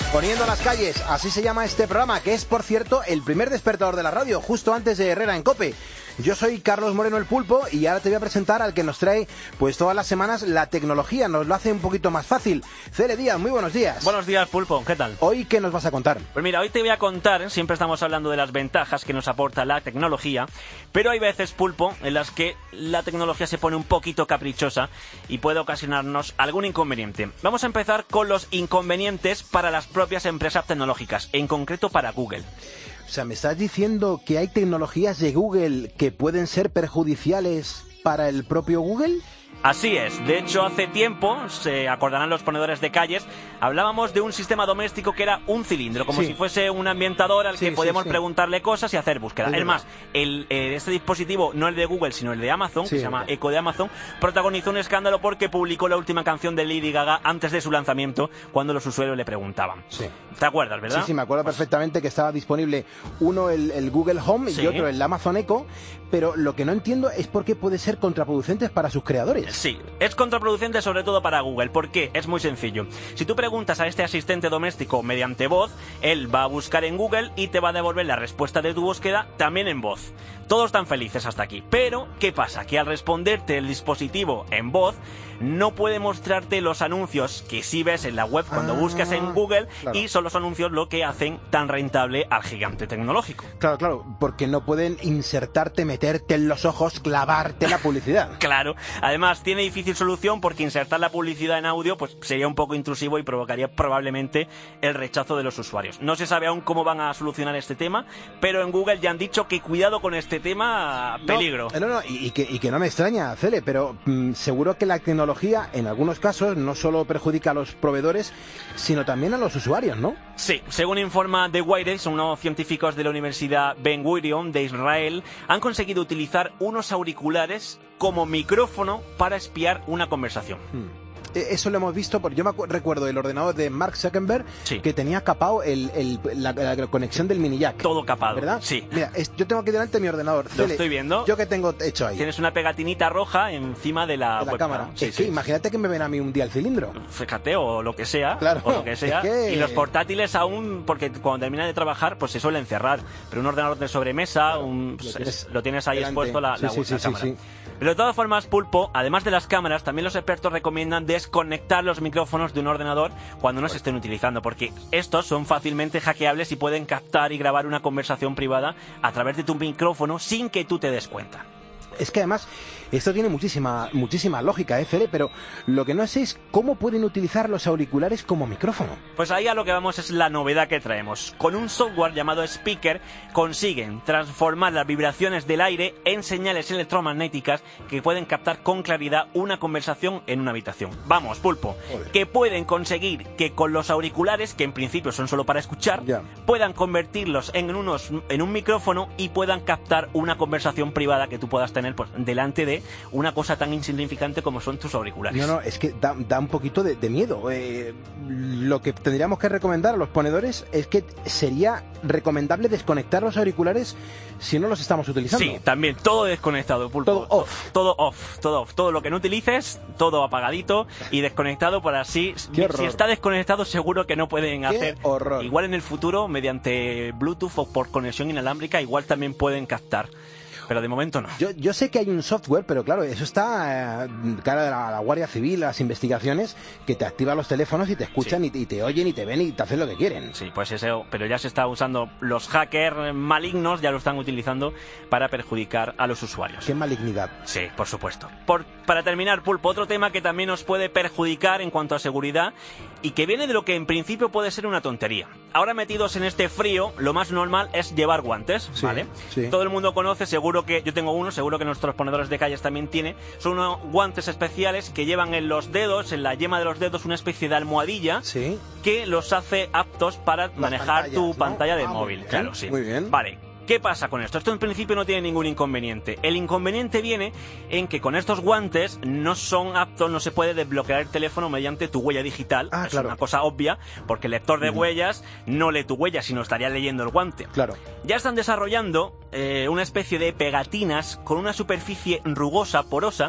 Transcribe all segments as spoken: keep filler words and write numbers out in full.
Poniendo las calles, así se llama este programa, que es, por cierto, el primer despertador de la radio, justo antes de Herrera en COPE. Yo soy Carlos Moreno el Pulpo y ahora te voy a presentar al que nos trae, pues todas las semanas, la tecnología. Nos lo hace un poquito más fácil. Cele Díaz, muy buenos días. Buenos días, Pulpo, ¿qué tal? Hoy, ¿qué nos vas a contar? Pues mira, hoy te voy a contar, siempre estamos hablando de las ventajas que nos aporta la tecnología, pero hay veces, Pulpo, en las que la tecnología se pone un poquito caprichosa y puede ocasionarnos algún inconveniente. Vamos a empezar con los inconvenientes para las propias empresas tecnológicas, en concreto para Google. O sea, ¿me estás diciendo que hay tecnologías de Google que pueden ser perjudiciales para el propio Google? Así es. De hecho, hace tiempo, se acordarán los ponedores de calles, hablábamos de un sistema doméstico que era un cilindro, como sí. si fuese un ambientador al sí, que sí, podíamos sí. preguntarle cosas y hacer búsqueda. Es, es más, el, eh, este dispositivo, no el de Google, sino el de Amazon, sí, que se llama Echo de Amazon, protagonizó un escándalo porque publicó la última canción de Lady Gaga antes de su lanzamiento, cuando los usuarios le preguntaban. Sí. ¿Te acuerdas, verdad? Sí, sí, me acuerdo Pues... perfectamente que estaba disponible uno el, el Google Home sí. y otro el Amazon Echo, pero lo que no entiendo es por qué puede ser contraproducente para sus creadores. Sí, es contraproducente sobre todo para Google. ¿Por qué? Es muy sencillo. Si tú preguntas a este asistente doméstico mediante voz, él va a buscar en Google y te va a devolver la respuesta de tu búsqueda también en voz. Todos están felices hasta aquí. Pero, ¿qué pasa? Que al responderte el dispositivo en voz, no puede mostrarte los anuncios que sí ves en la web cuando ah, buscas en Google, claro. Y son los anuncios lo que hacen tan rentable al gigante tecnológico. Claro, claro, porque no pueden insertarte, meterte en los ojos, clavarte la publicidad. Claro, además tiene difícil solución porque insertar la publicidad en audio pues sería un poco intrusivo y provocaría probablemente el rechazo de los usuarios. No se sabe aún cómo van a solucionar este tema, pero en Google ya han dicho que cuidado con este tema, peligro. No, no, no, y, y, que, y que no me extraña, Cele, pero mmm, seguro que la tecnología en algunos casos no solo perjudica a los proveedores, sino también a los usuarios, ¿no? Sí, según informa The Wired, unos científicos de la Universidad Ben Gurion de Israel han conseguido utilizar unos auriculares como micrófono para espiar una conversación. Hmm. Eso lo hemos visto, porque yo me recuerdo el ordenador de Mark Zuckerberg, sí. que tenía capado el, el, la, la conexión del mini jack. Todo capado, ¿verdad? Sí. Mira, es, yo tengo aquí delante mi ordenador. Lo Cele, estoy viendo. ¿Yo qué tengo hecho ahí? Tienes una pegatinita roja encima de la, de la cámara. Sí, es sí. que imagínate que me ven a mí un día el cilindro. Fíjate, o lo que sea. Claro. O lo que sea. Es que... Y los portátiles aún, porque cuando terminan de trabajar, pues se suelen cerrar. Pero un ordenador de sobremesa, claro, un, lo, tienes lo tienes ahí delante. Expuesto la, sí, la, sí, la sí, cámara. Sí, sí. Pero de todas formas, Pulpo, además de las cámaras, también los expertos recomiendan desconectar los micrófonos de un ordenador cuando no se estén utilizando, porque estos son fácilmente hackeables y pueden captar y grabar una conversación privada a través de tu micrófono sin que tú te des cuenta. Es que además esto tiene muchísima muchísima lógica, ¿eh, Fede? Pero lo que no sé es cómo pueden utilizar los auriculares como micrófono. Pues ahí a lo que vamos es la novedad que traemos. Con un software llamado Speaker consiguen transformar las vibraciones del aire en señales electromagnéticas que pueden captar con claridad una conversación en una habitación. Vamos, Pulpo, Joder. que pueden conseguir que con los auriculares, que en principio son solo para escuchar, ya. puedan convertirlos en, unos, en un micrófono y puedan captar una conversación privada que tú puedas tener pues delante de una cosa tan insignificante como son tus auriculares. No, no, es que da, da un poquito de, de miedo. Eh, lo que tendríamos que recomendar a los ponedores es que sería recomendable desconectar los auriculares si no los estamos utilizando. Sí, también, todo desconectado, Pulpo. Todo off. Todo off, todo off. Todo lo que no utilices, todo apagadito y desconectado por así. Si está desconectado, seguro que no pueden Qué hacer. horror. Igual en el futuro, mediante Bluetooth o por conexión inalámbrica, igual también pueden captar. Pero de momento no. Yo, yo sé que hay un software, pero claro, eso está eh, cara de la, la Guardia Civil, las investigaciones, que te activa los teléfonos y te escuchan sí. y, y te oyen y te ven y te hacen lo que quieren. Sí, pues eso, pero ya se está usando, los hackers malignos ya lo están utilizando para perjudicar a los usuarios. ¡Qué malignidad! Sí, por supuesto. Por, para terminar, Pulpo, otro tema que también nos puede perjudicar en cuanto a seguridad y que viene de lo que en principio puede ser una tontería. Ahora metidos en este frío, lo más normal es llevar guantes, sí, ¿vale? Sí. Todo el mundo conoce, seguro que yo tengo uno, seguro que nuestros ponedores de calles también tienen. Son unos guantes especiales que llevan en los dedos, en la yema de los dedos, una especie de almohadilla sí. que los hace aptos para Las manejar pantallas, tu ¿no? pantalla de ah, móvil. Muy claro, sí. Muy bien. Vale. ¿Qué pasa con esto? Esto en principio no tiene ningún inconveniente. El inconveniente viene en que con estos guantes no son aptos, no se puede desbloquear el teléfono mediante tu huella digital. Ah, es claro. una cosa obvia, porque el lector de mm. huellas no lee tu huella, sino estaría leyendo el guante. Claro. Ya están desarrollando eh, una especie de pegatinas con una superficie rugosa, porosa,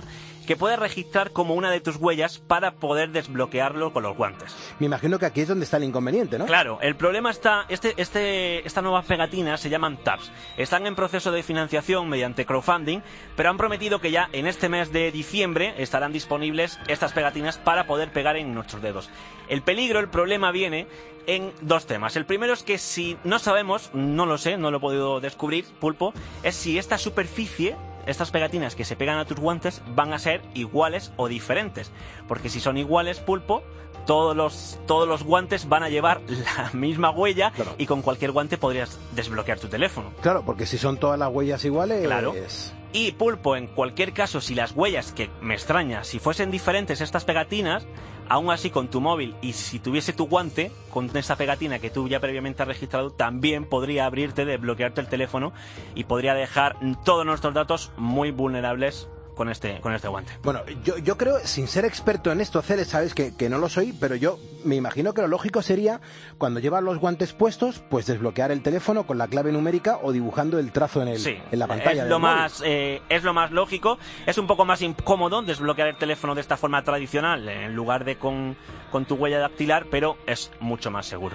que puede registrar como una de tus huellas para poder desbloquearlo con los guantes. Me imagino que aquí es donde está el inconveniente, ¿no? Claro, el problema está, este, este, estas nuevas pegatinas se llaman tabs. Están en proceso de financiación mediante crowdfunding, pero han prometido que ya en este mes de diciembre estarán disponibles estas pegatinas para poder pegar en nuestros dedos. El peligro, el problema viene en dos temas. El primero es que si no sabemos, no lo sé, no lo he podido descubrir, Pulpo, es si esta superficie, estas pegatinas que se pegan a tus guantes, van a ser iguales o diferentes. Porque si son iguales, Pulpo, todos los, todos los guantes van a llevar la misma huella, claro, y con cualquier guante podrías desbloquear tu teléfono. Claro, porque si son todas las huellas iguales... Claro. Y, Pulpo, en cualquier caso, si las huellas, que me extraña, si fuesen diferentes estas pegatinas, aún así con tu móvil, y si tuviese tu guante con esa pegatina que tú ya previamente has registrado, también podría abrirte, desbloquearte el teléfono y podría dejar todos nuestros datos muy vulnerables con este, con este guante. Bueno, yo, yo creo, sin ser experto en esto, Celes, sabes que, que no lo soy, pero yo me imagino que lo lógico sería, cuando llevas los guantes puestos, pues desbloquear el teléfono con la clave numérica o dibujando el trazo en, el, sí, en la pantalla. Es lo, más, eh, es lo más lógico. Es un poco más incómodo desbloquear el teléfono de esta forma tradicional, en lugar de con, con tu huella dactilar, pero es mucho más seguro.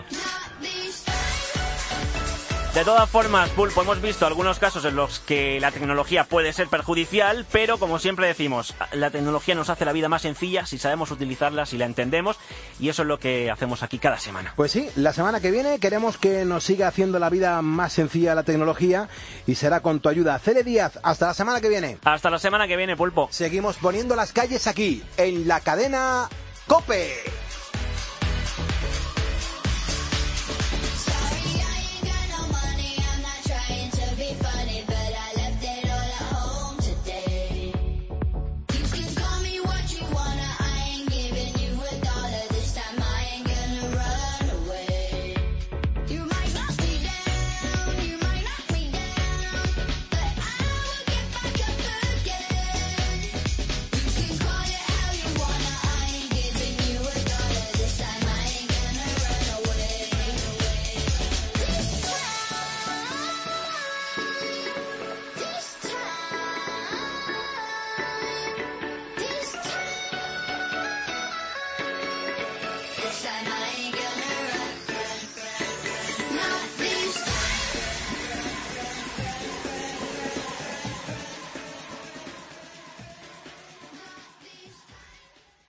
De todas formas, Pulpo, hemos visto algunos casos en los que la tecnología puede ser perjudicial, pero como siempre decimos, la tecnología nos hace la vida más sencilla si sabemos utilizarla, si la entendemos, y eso es lo que hacemos aquí cada semana. Pues sí, la semana que viene queremos que nos siga haciendo la vida más sencilla la tecnología, y será con tu ayuda. Cele Díaz, hasta la semana que viene. Hasta la semana que viene, Pulpo. Seguimos poniendo las calles aquí, en la cadena COPE.